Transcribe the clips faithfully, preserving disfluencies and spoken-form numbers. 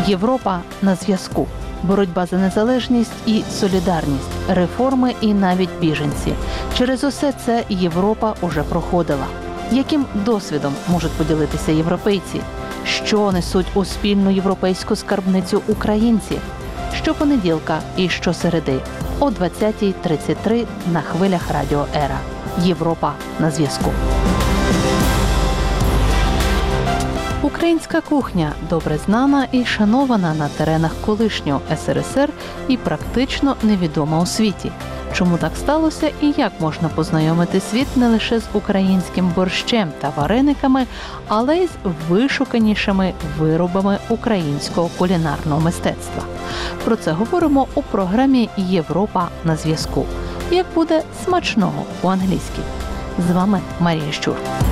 Європа на зв'язку. Боротьба за незалежність і солідарність, реформи і навіть біженці. Через усе це Європа уже проходила. Яким досвідом можуть поділитися європейці? Що несуть у спільну європейську скарбницю українці? Щопонеділка і щосереди о двадцятій тридцять три на хвилях Радіо Ера. Європа на зв'язку. Українська кухня добре знана і шанована на теренах колишнього ес ер ес ер і практично невідома у світі. Чому так сталося і як можна познайомити світ не лише з українським борщем та варениками, але й з вишуканішими виробами українського кулінарного мистецтва. Про це говоримо у програмі «Європа на зв'язку». Як буде смачного по-англійськи. З вами Марія Щур.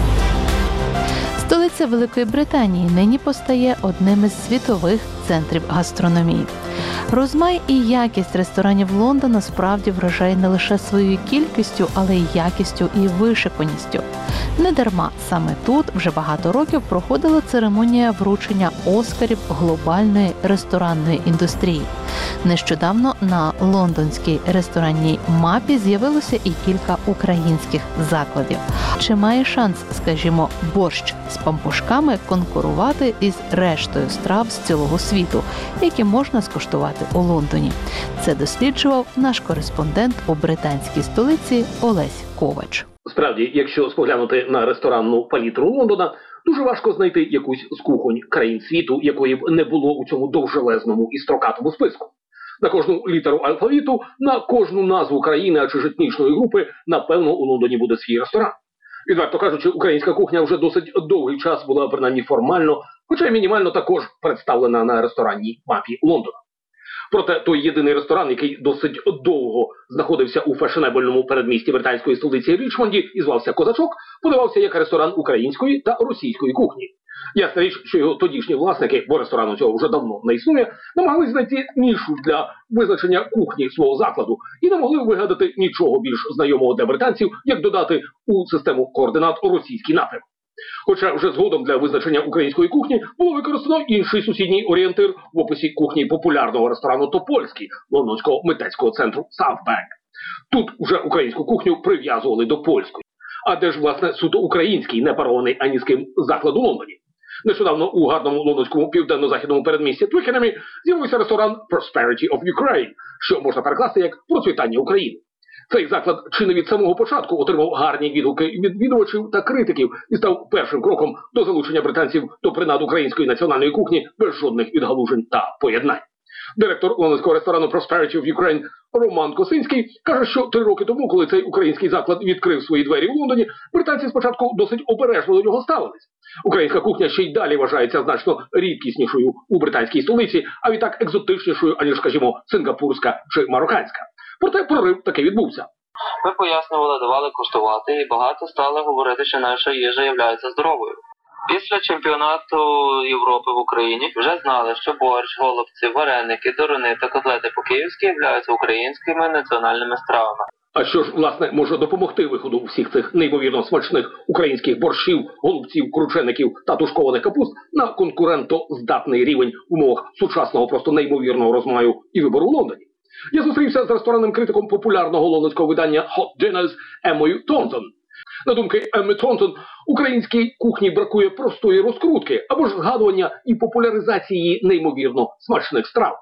Столиця Великої Британії нині постає одним із світових центрів гастрономії. Розмай і якість ресторанів Лондона справді вражає не лише своєю кількістю, але й якістю і вишиканістю. Недарма саме тут вже багато років проходила церемонія вручення Оскарів глобальної ресторанної індустрії. Нещодавно на лондонській ресторанній мапі з'явилося і кілька українських закладів. Чи має шанс, скажімо, борщ з пампушками конкурувати із рештою страв з цілого світу, які можна скуштувати у Лондоні? Це досліджував наш кореспондент у британській столиці Олесь Ковач. Справді, якщо споглянути на ресторанну палітру Лондона, дуже важко знайти якусь з кухонь країн світу, якої б не було у цьому довжелезному і строкатому списку. На кожну літеру алфавіту, на кожну назву країни чи етнічної групи, напевно, у Лондоні буде свій ресторан. Відверто кажучи, українська кухня вже досить довгий час була, принаймні формально, хоча й мінімально також представлена на ресторанній мапі Лондона. Проте той єдиний ресторан, який досить довго знаходився у фешенебельному передмісті британської столиці Річмонді і звався «Козачок», подавався як ресторан української та російської кухні. Ясна річ, що його тодішні власники, бо ресторану цього вже давно не існує, намагались знайти нішу для визначення кухні свого закладу і не могли вигадати нічого більш знайомого для британців, як додати у систему координат російський напрям. Хоча вже згодом для визначення української кухні було використано інший сусідній орієнтир в описі кухні популярного ресторану «Топольський» лондонського митецького центру Southbank. Тут вже українську кухню прив'язували до польської. А де ж, власне, суто український, не парований ані з ким заклад у Лондоні? Нещодавно у гарному лондонському південно-західному передмісті Твікенемі з'явився ресторан Prosperity of Ukraine, що можна перекласти як «Процвітання України». Цей заклад чи не від самого початку отримав гарні відгуки відвідувачів та критиків і став першим кроком до залучення британців до принад української національної кухні без жодних відгалужень та поєднань. Директор лондонського ресторану Prosperity of Ukraine Роман Косинський каже, що три роки тому, коли цей український заклад відкрив свої двері у Лондоні, британці спочатку досить обережно до нього ставились. Українська кухня ще й далі вважається значно рідкіснішою у британській столиці, а відтак екзотичнішою, аніж, скажімо, сингапурська чи марокканська. Проте прорив таки відбувся. Ми пояснювали, давали куштувати, і багато стали говорити, що наша їжа є здоровою. Після чемпіонату Європи в Україні вже знали, що борщ, голубці, вареники, деруни та котлети по-київськи являються українськими національними стравами. А що ж, власне, може допомогти виходу всіх цих неймовірно смачних українських борщів, голубців, кручеників та тушкованих капуст на конкурентоздатний рівень в умовах сучасного просто неймовірного розмаю і вибору в Лондоні? Я зустрівся з ресторанним критиком популярного лондонського видання Hot Dinners Еммою Тонтон. На думки Емми Тонтон, українській кухні бракує простої розкрутки або ж згадування і популяризації неймовірно смачних страв.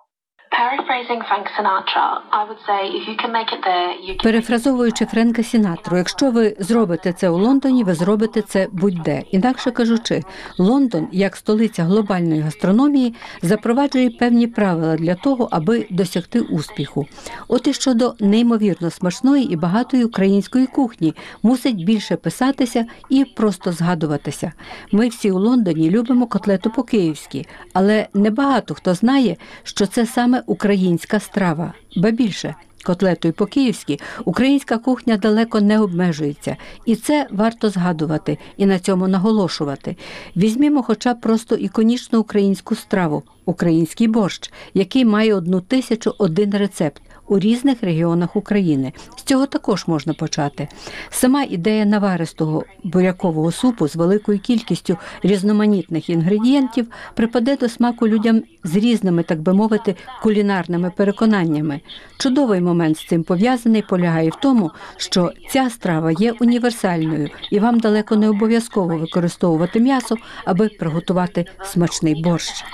Перефразовуючи Френка Сінатру, якщо ви зробите це у Лондоні, ви зробите це будь-де. Інакше кажучи, Лондон, як столиця глобальної гастрономії, запроваджує певні правила для того, аби досягти успіху. От і щодо неймовірно смачної і багатої української кухні, мусить більше писатися і просто згадуватися. Ми всі у Лондоні любимо котлету по-київськи, але небагато хто знає, що це саме українська страва. Ба більше, котлетою по-київськи українська кухня далеко не обмежується. І це варто згадувати і на цьому наголошувати. Візьмімо хоча б просто іконічну українську страву – український борщ, який має одну тисячу один рецепт. у різних регіонах України. З цього також можна почати. Сама ідея наваристого бурякового супу з великою кількістю різноманітних інгредієнтів припаде до смаку людям з різними, так би мовити, кулінарними переконаннями. Чудовий момент з цим пов'язаний полягає в тому, що ця страва є універсальною і вам далеко не обов'язково використовувати м'ясо, аби приготувати смачний борщ.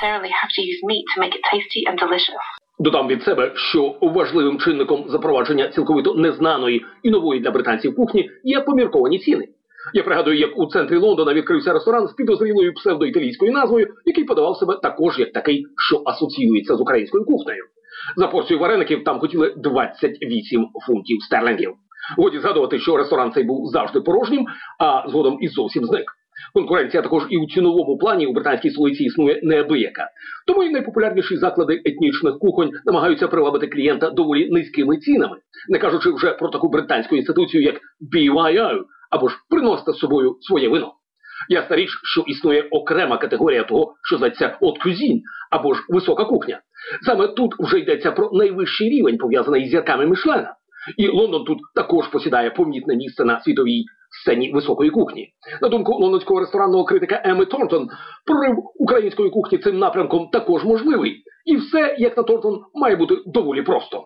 Додам від себе, що важливим чинником запровадження цілковито незнаної і нової для британців кухні є помірковані ціни. Я пригадую, як у центрі Лондона відкрився ресторан з підозрілою псевдоіталійською назвою, який подавав себе також як такий, що асоціюється з українською кухнею. За порцію вареників там хотіли двадцять вісім фунтів стерлінгів. Годі згадувати, що ресторан цей був завжди порожнім, а згодом і зовсім зник. Конкуренція також і у ціновому плані у британській столиці існує неабияка. Тому і найпопулярніші заклади етнічних кухонь намагаються привабити клієнта доволі низькими цінами, не кажучи вже про таку британську інституцію, як бі вай о, або ж приносите з собою своє вино. Ясна річ, що існує окрема категорія того, що зветься «haute cuisine», або ж «висока кухня». Саме тут вже йдеться про найвищий рівень, пов'язаний із зірками Мішлена. І Лондон тут також посідає помітне місце на світовій сцені високої кухні. На думку лондонського ресторанного критика Еми Торнтон, прорив української кухні цим напрямком також можливий. І все, як на Торнтон, має бути доволі просто.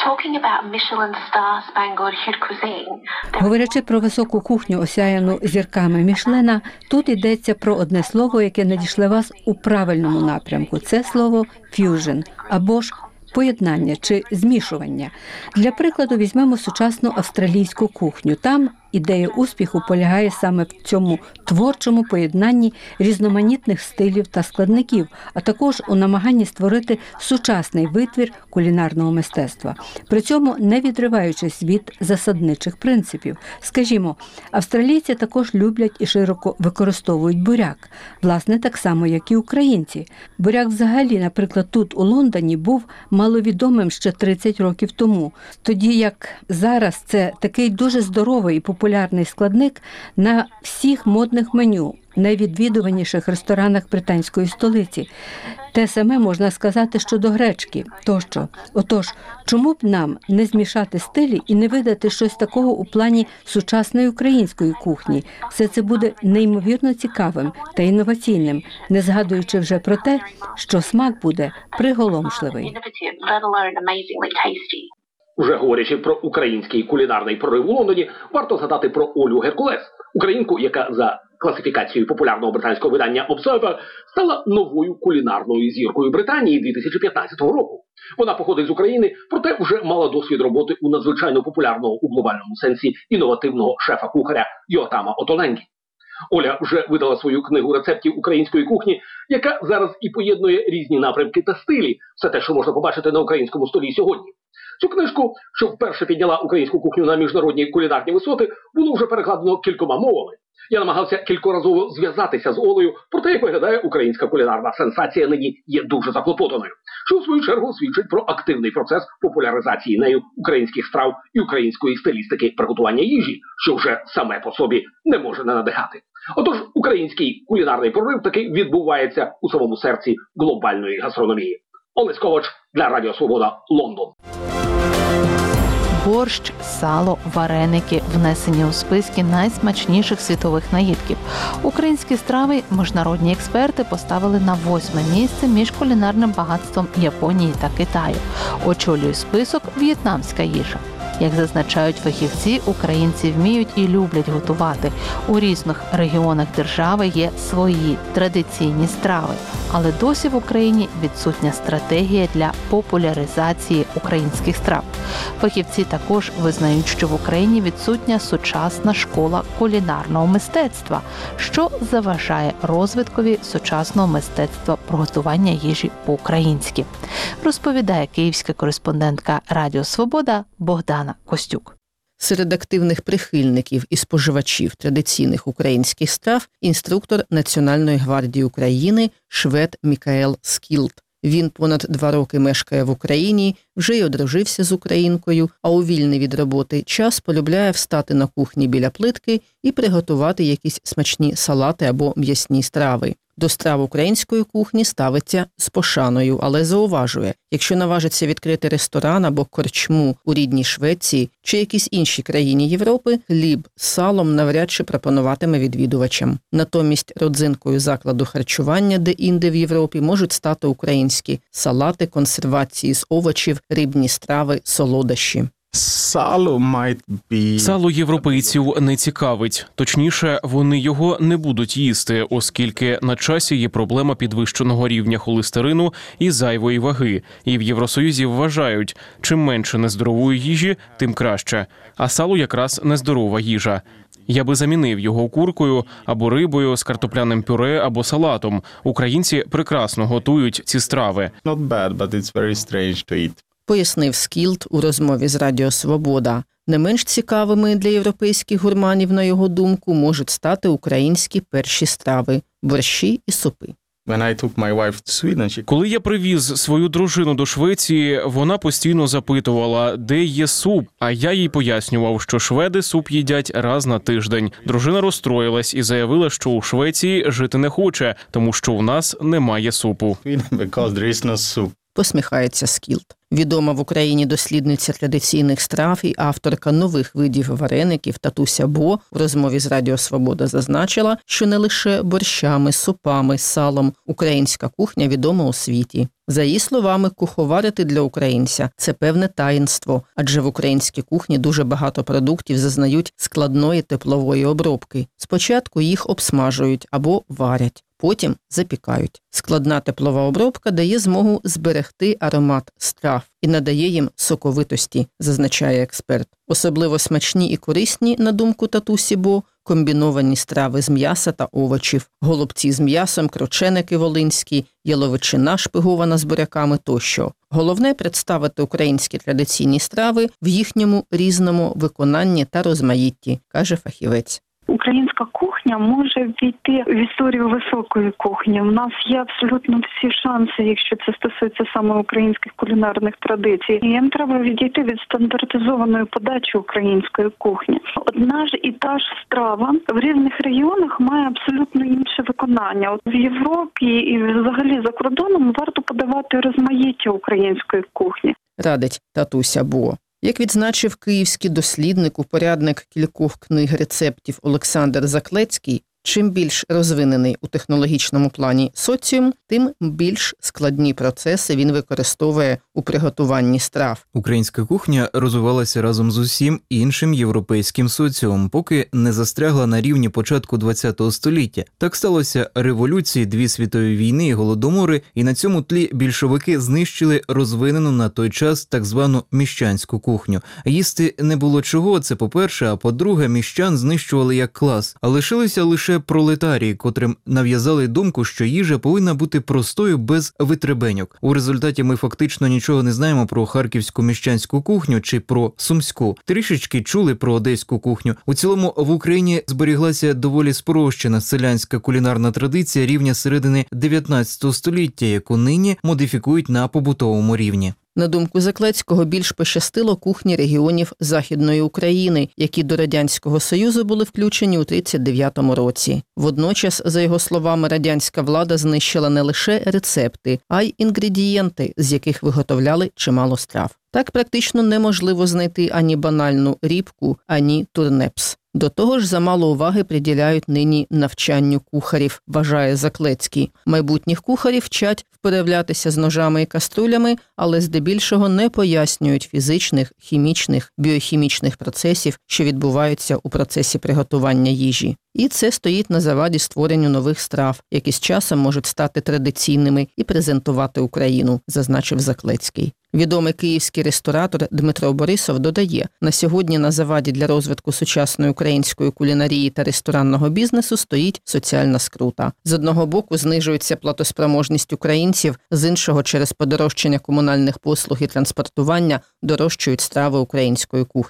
Говорячи про високу кухню, осяяну зірками Мішлена, тут йдеться про одне слово, яке надійшле вас у правильному напрямку. Це слово «ф'южн» або ж поєднання чи змішування. Для прикладу візьмемо сучасну австралійську кухню. Там ідея успіху полягає саме в цьому творчому поєднанні різноманітних стилів та складників, а також у намаганні створити сучасний витвір кулінарного мистецтва, при цьому не відриваючись від засадничих принципів. Скажімо, австралійці також люблять і широко використовують буряк, власне, так само, як і українці. Буряк взагалі, наприклад, тут у Лондоні був маловідомим ще тридцять років тому, тоді як зараз це такий дуже здоровий і популярний складник на всіх модних меню, найвідвідуваніших ресторанах британської столиці. Те саме можна сказати щодо гречки тощо. Отож, чому б нам не змішати стилі і не видати щось такого у плані сучасної української кухні? Все це буде неймовірно цікавим та інноваційним, не згадуючи вже про те, що смак буде приголомшливий. Вже говорячи про український кулінарний прорив у Лондоні, варто згадати про Олю Геркулес, українку, яка за класифікацією популярного британського видання Observer стала новою кулінарною зіркою Британії дві тисячі п'ятнадцятого року. Вона походить з України, проте вже мала досвід роботи у надзвичайно популярного у глобальному сенсі інновативного шефа-кухаря Йотама Отоленгі. Оля вже видала свою книгу рецептів української кухні, яка зараз і поєднує різні напрямки та стилі, все те, що можна побачити на українському столі сьогодні. Цю книжку, що вперше підняла українську кухню на міжнародні кулінарні висоти, було вже перекладено кількома мовами. Я намагався кількоразово зв'язатися з Олею, проте, як виглядає, українська кулінарна сенсація нині є дуже заклопотаною, що в свою чергу свідчить про активний процес популяризації нею українських страв і української стилістики приготування їжі, що вже саме по собі не може не надихати. Отож, український кулінарний прорив таки відбувається у самому серці глобальної гастрономії. Олесь Ковач для Радіо Свобода, Лондон. Борщ, сало, вареники внесені у списки найсмачніших світових наїдків. Українські страви міжнародні експерти поставили на восьме місце між кулінарним багатством Японії та Китаю. Очолює список в'єтнамська їжа. Як зазначають фахівці, українці вміють і люблять готувати. У різних регіонах держави є свої традиційні страви. Але досі в Україні відсутня стратегія для популяризації українських страв. Фахівці також визнають, що в Україні відсутня сучасна школа кулінарного мистецтва, що заважає розвиткові сучасного мистецтва приготування їжі по-українськи. Розповідає київська кореспондентка Радіо Свобода Богдана Костюк. Серед активних прихильників і споживачів традиційних українських страв інструктор Національної гвардії України швед Мікаел Скілд. Він понад два роки мешкає в Україні, вже й одружився з українкою, а у вільний від роботи час полюбляє встати на кухні біля плитки і приготувати якісь смачні салати або м'ясні страви. До страв української кухні ставиться з пошаною, але зауважує, якщо наважиться відкрити ресторан або корчму у рідній Швеції чи якійсь іншій країні Європи, хліб з салом навряд чи пропонуватиме відвідувачам. Натомість родзинкою закладу харчування де-інде в Європі можуть стати українські салати, консервації з овочів, рибні страви, солодощі. Сало might be... Сало європейців не цікавить. Точніше, вони його не будуть їсти, оскільки на часі є проблема підвищеного рівня холестерину і зайвої ваги. І в Євросоюзі вважають, чим менше нездорової їжі, тим краще. А сало якраз нездорова їжа. Я би замінив його куркою або рибою з картопляним пюре або салатом. Українці прекрасно готують ці страви. Not bad, but it's very strange to eat. Пояснив Скілт у розмові з Радіо Свобода. Не менш цікавими для європейських гурманів, на його думку, можуть стати українські перші страви – борщі і супи. When I took my wife to Sweden, she... Коли я привіз свою дружину до Швеції, вона постійно запитувала, де є суп, а я їй пояснював, що шведи суп їдять раз на тиждень. Дружина розстроїлась і заявила, що у Швеції жити не хоче, тому що у нас немає супу. Because there is no soup. Посміхається Скілт. Відома в Україні дослідниця традиційних страв і авторка нових видів вареників Татуся Бо в розмові з Радіо Свобода зазначила, що не лише борщами, супами, салом українська кухня відома у світі. За її словами, куховарити для українця – це певне таїнство, адже в українській кухні дуже багато продуктів зазнають складної теплової обробки. Спочатку їх обсмажують або варять, потім запікають. Складна теплова обробка дає змогу зберегти аромат страв і надає їм соковитості, зазначає експерт. Особливо смачні і корисні, на думку Татусі Бо, комбіновані страви з м'яса та овочів, голубці з м'ясом, крученики волинські, яловичина шпигована з буряками тощо. Головне – представити українські традиційні страви в їхньому різному виконанні та розмаїтті, каже фахівець. Українська кухня може ввійти в історію високої кухні. У нас є абсолютно всі шанси, якщо це стосується саме українських кулінарних традицій. І їм треба відійти від стандартизованої подачі української кухні. Одна ж і та ж страва в різних регіонах має абсолютно інше виконання. От в Європі і взагалі за кордоном варто подавати розмаїття української кухні. Радить Татуся Бо. Як відзначив київський дослідник, упорядник кількох книг рецептів Олександр Заклецький, чим більш розвинений у технологічному плані соціум, тим більш складні процеси він використовує у приготуванні страв. Українська кухня розвивалася разом з усім іншим європейським соціумом, поки не застрягла на рівні початку ХХ століття. Так сталося революції, дві світові війни і голодомори, і на цьому тлі більшовики знищили розвинену на той час так звану міщанську кухню. Їсти не було чого, це по-перше, а по-друге, міщан знищували як клас, а лишилися лише пролетарії, котрим нав'язали думку, що їжа повинна бути простою без витребеньок. У результаті ми фактично нічого не знаємо про харківську міщанську кухню чи про сумську. Трішечки чули про одеську кухню. У цілому в Україні зберіглася доволі спрощена селянська кулінарна традиція рівня середини дев'ятнадцятого століття, яку нині модифікують на побутовому рівні. На думку Заклецького, більш пощастило кухні регіонів Західної України, які до Радянського Союзу були включені у тридцять дев'ятому році. Водночас, за його словами, радянська влада знищила не лише рецепти, а й інгредієнти, з яких виготовляли чимало страв. Так практично неможливо знайти ані банальну рібку, ані турнепс. До того ж, замало уваги приділяють нині навчанню кухарів, вважає Заклецький. Майбутніх кухарів вчать вперевлятися з ножами і каструлями, але здебільшого не пояснюють фізичних, хімічних, біохімічних процесів, що відбуваються у процесі приготування їжі. І це стоїть на заваді створенню нових страв, які з часом можуть стати традиційними і презентувати Україну, зазначив Заклецький. Відомий київський ресторатор Дмитро Борисов додає, на сьогодні на заваді для розвитку сучасної української кулінарії та ресторанного бізнесу стоїть соціальна скрута. З одного боку знижується платоспроможність українців, з іншого через подорожчання комунальних послуг і транспортування дорожчають страви української кухні.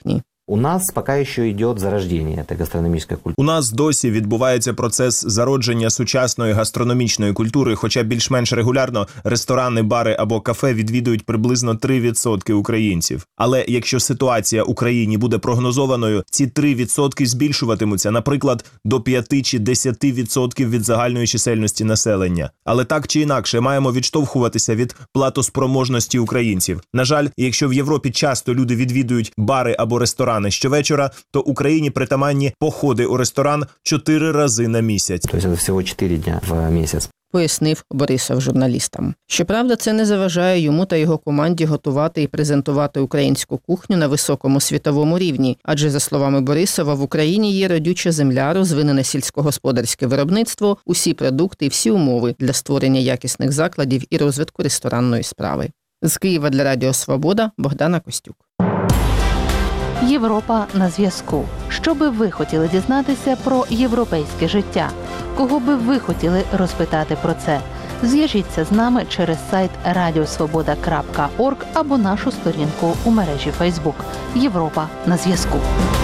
У нас пока еще идет зарождение этой гастрономической культуры. У нас досі відбувається процес зародження сучасної гастрономічної культури, хоча більш-менш регулярно ресторани, бари або кафе відвідують приблизно три відсотки українців. Але якщо ситуація в Україні буде прогнозованою, ці три відсотки збільшуватимуться, наприклад, до п'ять чи десять відсотків від загальної чисельності населення. Але так чи інакше маємо відштовхуватися від платоспроможності українців. На жаль, якщо в Європі часто люди відвідують бари або ресторани щовечора, то Україні притаманні походи у ресторан чотири рази на місяць. Тобто це всього чотири дня в місяць. Пояснив Борисов журналістам. Щоправда, це не заважає йому та його команді готувати і презентувати українську кухню на високому світовому рівні. Адже, за словами Борисова, в Україні є родюча земля, розвинене сільськогосподарське виробництво, усі продукти і всі умови для створення якісних закладів і розвитку ресторанної справи. З Києва для Радіо Свобода Богдана Костюк. Європа на зв'язку. Що би ви хотіли дізнатися про європейське життя? Кого би ви хотіли розпитати про це? Зв'яжіться з нами через сайт радіосвобода крапка орг або нашу сторінку у мережі Фейсбук. Європа на зв'язку.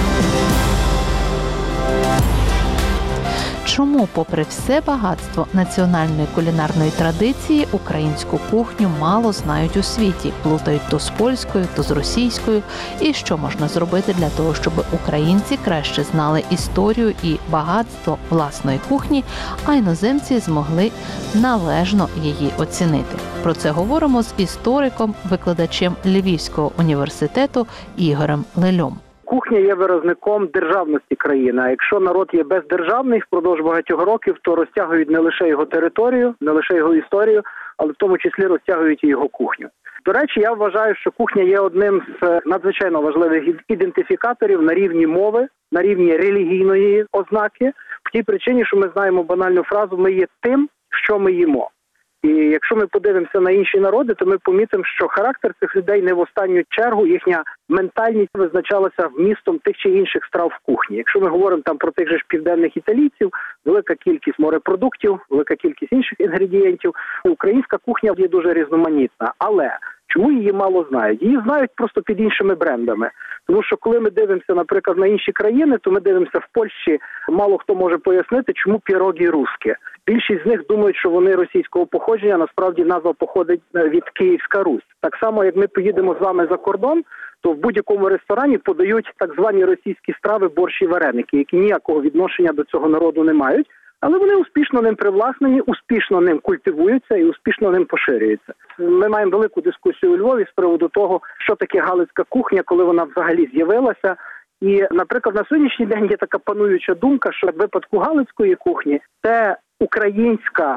Чому, попри все багатство національної кулінарної традиції, українську кухню мало знають у світі, плутають то з польською, то з російською? І що можна зробити для того, щоб українці краще знали історію і багатство власної кухні, а іноземці змогли належно її оцінити? Про це говоримо з істориком, викладачем Львівського університету Ігорем Лельом. Кухня є виразником державності країни. А якщо народ є бездержавний впродовж багатьох років, то розтягують не лише його територію, не лише його історію, але в тому числі розтягують і його кухню. До речі, я вважаю, що кухня є одним з надзвичайно важливих ідентифікаторів на рівні мови, на рівні релігійної ознаки, в тій причині, що ми знаємо банальну фразу «ми є тим, що ми їмо». І якщо ми подивимося на інші народи, то ми помітимо, що характер цих людей не в останню чергу, їхня ментальність визначалася вмістом тих чи інших страв в кухні. Якщо ми говоримо там про тих же ж південних італійців, велика кількість морепродуктів, велика кількість інших інгредієнтів, українська кухня є дуже різноманітна. Але чому її мало знають? Її знають просто під іншими брендами. Тому що коли ми дивимося, наприклад, на інші країни, то ми дивимося в Польщі, мало хто може пояснити, чому пірогі русські. Більшість з них думають, що вони російського походження, насправді назва походить від Київська Русь. Так само, як ми поїдемо з вами за кордон, то в будь-якому ресторані подають так звані російські страви, борщ і вареники, які ніякого відношення до цього народу не мають, але вони успішно ним привласнені, успішно ним культивуються і успішно ним поширюються. Ми маємо велику дискусію у Львові з приводу того, що таке галицька кухня, коли вона взагалі з'явилася. І, наприклад, на сьогоднішній день є така пануюча думка, що в випадку галицької кухні це українська,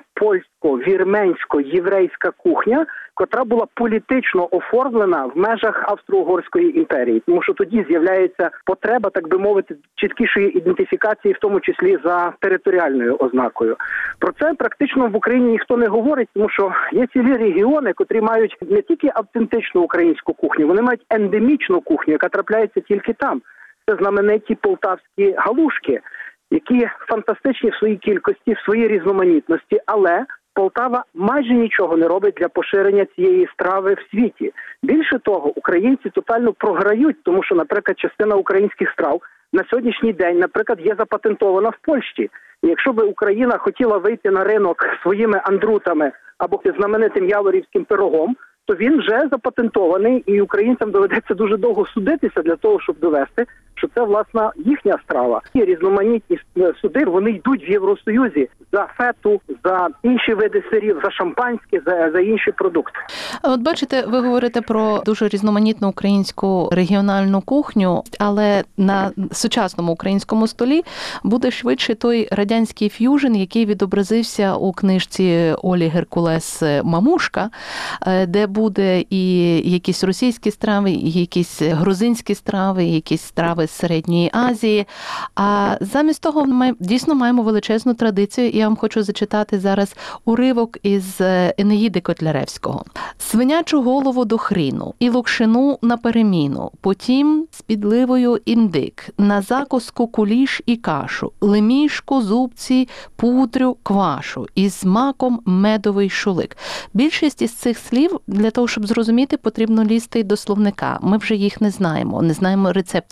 польсько-вірменсько-єврейська кухня, котра була політично оформлена в межах Австро-Угорської імперії. Тому що тоді з'являється потреба, так би мовити, чіткішої ідентифікації, в тому числі за територіальною ознакою. Про це практично в Україні ніхто не говорить, тому що є цілі регіони, котрі мають не тільки автентичну українську кухню, вони мають ендемічну кухню, яка трапляється тільки там. Це знамениті полтавські галушки, які фантастичні в своїй кількості, в своїй різноманітності, але Полтава майже нічого не робить для поширення цієї страви в світі. Більше того, українці тотально програють, тому що, наприклад, частина українських страв на сьогоднішній день, наприклад, є запатентована в Польщі. І якщо би Україна хотіла вийти на ринок своїми андрутами або знаменитим яворівським пирогом, то він вже запатентований, і українцям доведеться дуже довго судитися для того, щоб довести, що це, власне, їхня страва. Ті різноманітні суди, вони йдуть в Євросоюзі за фету, за інші види сирів, за шампанське, за, за інші продукти. От бачите, ви говорите про дуже різноманітну українську регіональну кухню, але на сучасному українському столі буде швидше той радянський ф'южн, який відобразився у книжці Олі Геркулес «Мамушка», де буде і якісь російські страви, і якісь грузинські страви, і якісь страви з Середньої Азії. А замість того ми дійсно маємо величезну традицію. І я вам хочу зачитати зараз уривок із Енеїди Котляревського. «Свинячу голову до хріну, і локшину на переміну, потім з підливою індик, на закуску куліш і кашу, лемішку, зубці, пудрю, квашу, із маком медовий шулик». Більшість із цих слів, для того, щоб зрозуміти, потрібно лізти до словника. Ми вже їх не знаємо, не знаємо рецептів тих страв.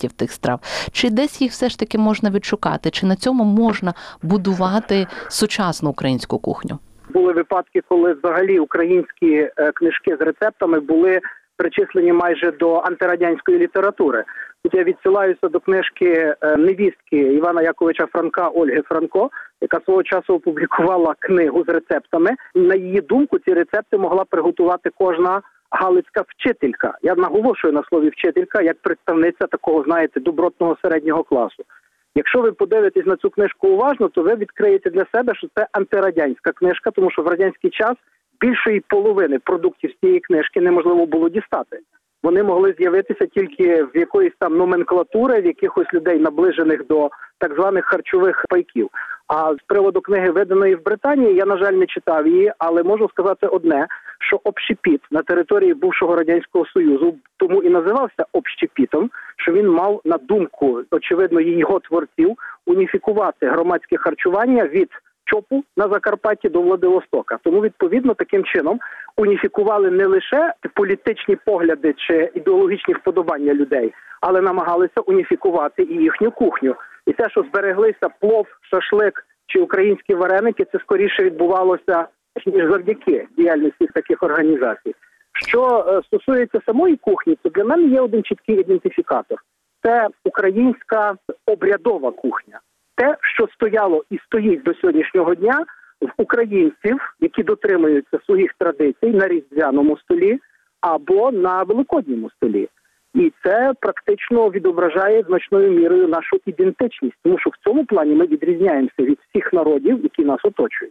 страв? Чи десь їх все ж таки можна відшукати? Чи на цьому можна будувати сучасну українську кухню? Були випадки, коли взагалі українські книжки з рецептами були причислені майже до антирадянської літератури. Тут я відсилаюся до книжки невістки Івана Яковича Франка Ольги Франко, яка свого часу опублікувала книгу з рецептами. На її думку, ці рецепти могла приготувати кожна галицька вчителька. Я наголошую на слові вчителька, як представниця такого, знаєте, добротного середнього класу. Якщо ви подивитесь на цю книжку уважно, то ви відкриєте для себе, що це антирадянська книжка, тому що в радянський час більшої половини продуктів з цієї книжки неможливо було дістати. Вони могли з'явитися тільки в якоїсь там номенклатури, в якихось людей, наближених до так званих харчових пайків. А з приводу книги, виданої в Британії, я, на жаль, не читав її, але можу сказати одне, що общепіт на території бувшого Радянського Союзу тому і називався общепітом, що він мав, на думку, очевидно, його творців, уніфікувати громадське харчування від ЧОПу на Закарпатті до Владивостока. Тому, відповідно, таким чином уніфікували не лише політичні погляди чи ідеологічні вподобання людей, але намагалися уніфікувати і їхню кухню. І те, що збереглися плов, шашлик чи українські вареники, це скоріше відбувалося, ніж завдяки діяльності таких організацій. Що е, стосується самої кухні, то для мене є один чіткий ідентифікатор. Це українська обрядова кухня. Те, що стояло і стоїть до сьогоднішнього дня в українців, які дотримуються своїх традицій на різдвяному столі або на великодньому столі. І це практично відображає значною мірою нашу ідентичність, тому що в цьому плані ми відрізняємося від всіх народів, які нас оточують.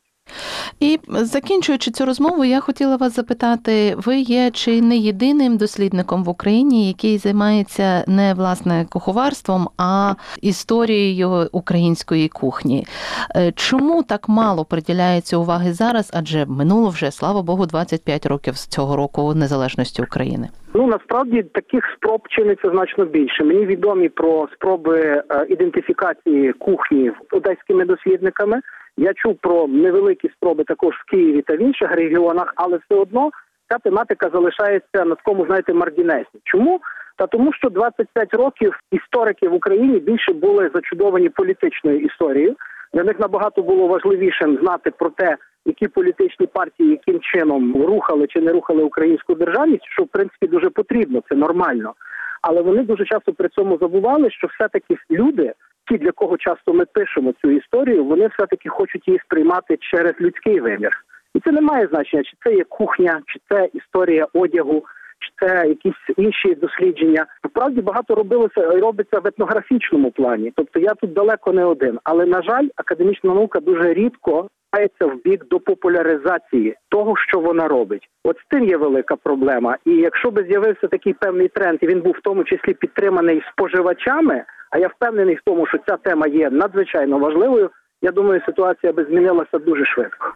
І закінчуючи цю розмову, я хотіла вас запитати, ви є чи не єдиним дослідником в Україні, який займається не, власне, куховарством, а історією української кухні? Чому так мало приділяється уваги зараз, адже минуло вже, слава Богу, двадцять п'ять років з цього року незалежності України? Ну, насправді, таких спроб чиниться значно більше. Мені відомі про спроби ідентифікації кухні одеськими дослідниками. Я чув про невеликі спроби також в Києві та в інших регіонах, але все одно ця тематика залишається на такому, знаєте, маргінесі. Чому? Та тому, що двадцять п'ять років історики в Україні більше були зачудовані політичною історією. Для них набагато було важливіше знати про те, які політичні партії яким чином рухали чи не рухали українську державність, що, в принципі, дуже потрібно, це нормально. Але вони дуже часто при цьому забували, що все-таки люди, ті, для кого часто ми пишемо цю історію, вони все-таки хочуть її сприймати через людський вимір. І це не має значення, чи це є кухня, чи це історія одягу, чи це якісь інші дослідження. Насправді багато робилося і робиться в етнографічному плані. Тобто я тут далеко не один. Але, на жаль, академічна наука дуже рідко в бік до популяризації того, що вона робить. От з тим є велика проблема. І якщо би з'явився такий певний тренд, і він був в тому числі підтриманий споживачами, а я впевнений в тому, що ця тема є надзвичайно важливою, я думаю, ситуація би змінилася дуже швидко.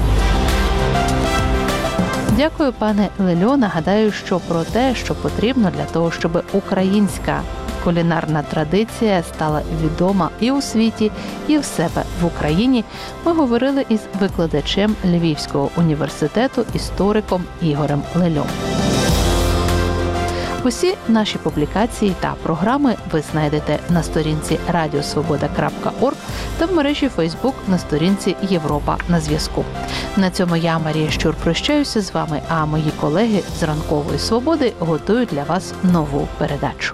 Дякую, пане Лельо. Нагадаю, що про те, що потрібно для того, щоб українська кулінарна традиція стала відома і у світі, і в себе в Україні, ми говорили із викладачем Львівського університету, істориком Ігорем Лельом. Усі наші публікації та програми ви знайдете на сторінці радіосвобода крапка орг та в мережі Фейсбук на сторінці Європа на зв'язку. На цьому я, Марія Щур, прощаюся з вами, а мої колеги з Ранкової Свободи готують для вас нову передачу.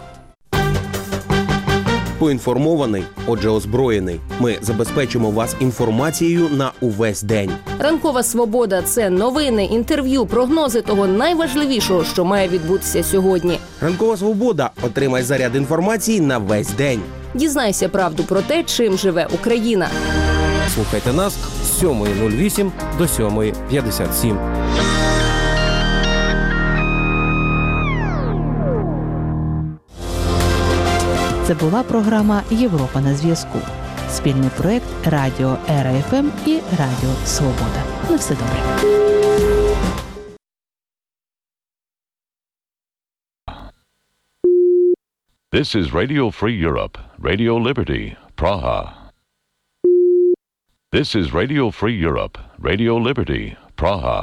Поінформований, отже озброєний. Ми забезпечимо вас інформацією на увесь день. Ранкова Свобода – це новини, інтерв'ю, прогнози того найважливішого, що має відбутися сьогодні. Ранкова Свобода. Отримай заряд інформації на весь день. Дізнайся правду про те, чим живе Україна. Слухайте нас з сьомої нуль вісім до сьомої п'ятдесят сім. Це була програма «Європа на зв'язку». Спільний проєкт Радіо ЕРА-ФМ і Радіо Свобода. На все добре. This is Radio Free Europe, Radio Liberty, Praha. This is Radio Free Europe, Radio Liberty, Praha.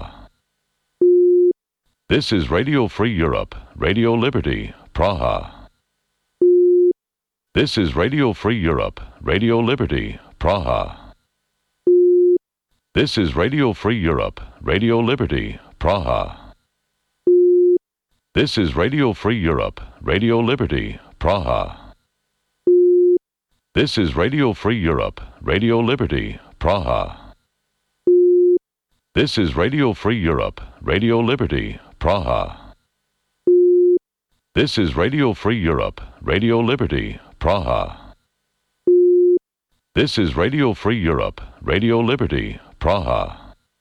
This is Radio Free Europe, Radio Liberty, Praha. This is Radio Free Europe, Radio Liberty, Praha. This is Radio Free Europe, Radio Liberty, Praha. This is Radio Free Europe, Radio Liberty, Praha. This is Radio Free Europe, Radio Liberty, Praha. This is Radio Free Europe, Radio Liberty, Praha. This is Radio Free Europe, Radio Liberty, Praha. This is Radio Free Europe, Radio Liberty, Praha.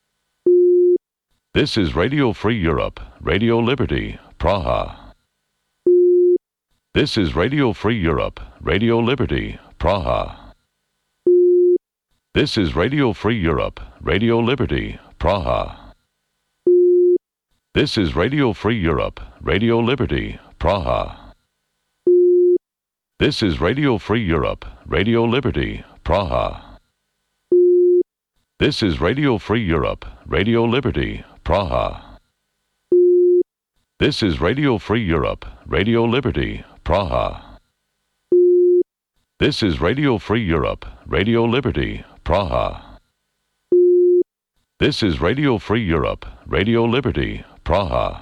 This is Radio Free Europe, Radio Liberty, Praha. This is Radio Free Europe, Radio Liberty, Praha. This is Radio Free Europe, Radio Liberty, Praha. This is Radio Free Europe, Radio Liberty, Praha. This is Radio Free Europe, Radio Liberty, Praha. This is Radio Free Europe, Radio Liberty, Praha. This is Radio Free Europe, Radio Liberty, Praha. This is Radio Free Europe, Radio Liberty, Praha. This is Radio Free Europe, Radio Liberty, Praha.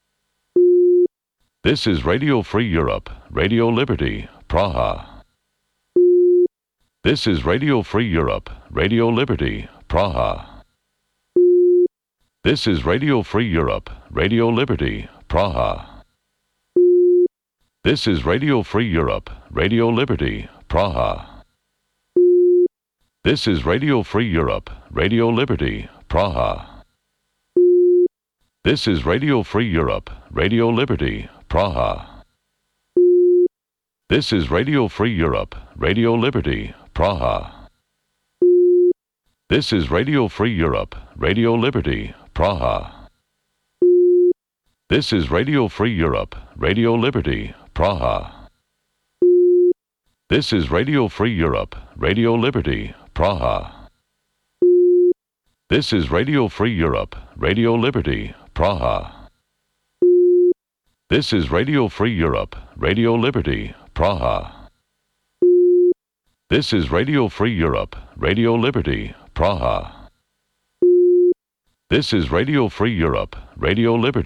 This is Radio Free Europe, Radio Liberty, Praha. This is Radio Free Europe, Radio Liberty, Praha. This is Radio Free Europe, Radio Liberty, Praha. This is Radio Free Europe, Radio Liberty, Praha. This is Radio Free Europe, Radio Liberty, Praha. This is Radio Free Europe, Radio Liberty, Praha. This is Radio Free Europe, Radio Liberty, Praha. This is Radio Free Europe, Radio Liberty, Praha. This is Radio Free Europe, Radio Liberty, Praha. This is Radio Free Europe, Radio Liberty, Praha. This is Radio Free Europe, Radio Liberty, Praha. This is Radio Free Europe, Radio Liberty, Praha. This is Radio Free Europe, Radio Liberty, Praha. This is Radio Free Europe, Radio Liberty.